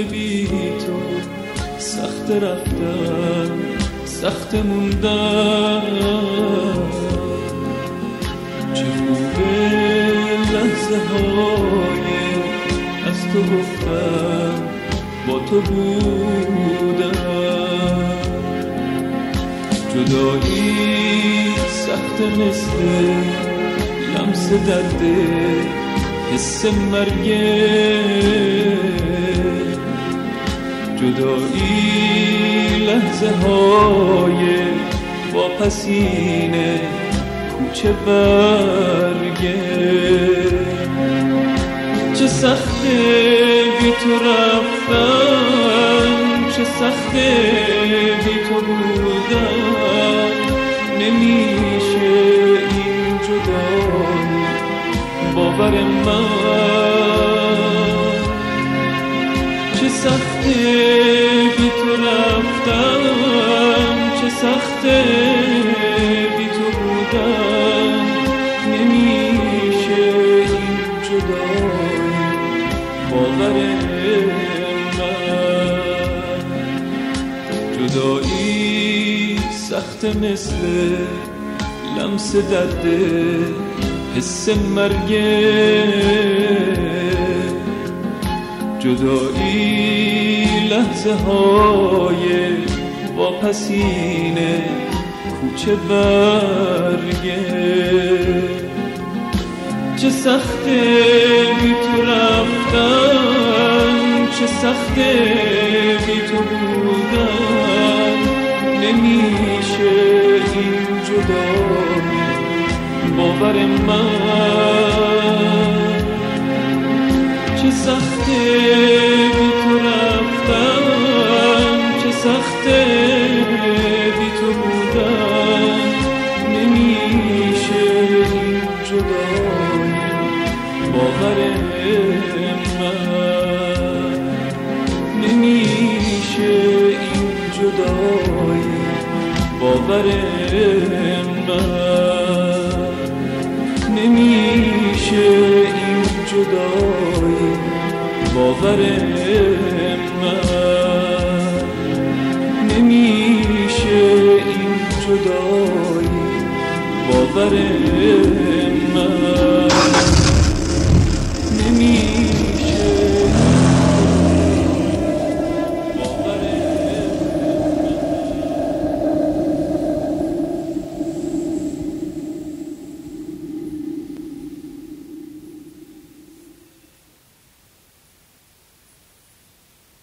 بی تو، سخت رفتن سخت موندن. چه خوبه لحظه های از تو گفتن، با تو بودن. جدایی سخت مثل لمس درده، حس مرگه. جدایی لحظه های واپسینه کوچه برگه. چه سخته بی تو رفتن، چه سخته بی تو بودن. نمیشه این جدایی باور من. چه سخته بی تو رفتن، چه سخته بی تو بودن. نمیشه این جدایی باور من. جدایی سخت مثل لمس درده، حس مرگه. جدایی لحظه های واپسینه کوچه برگه. چه سخته بی تو رفتن، چه سخته بی تو بودن. نمیشه این جدایی باور من. چه سخته بی تو رفتن، چه سخته بی تو بودن. نمیشه این جدایی باور من. نمیشه این جدایی باور من. نمیشه این جدایی باور من. نمیشه این جدایی باور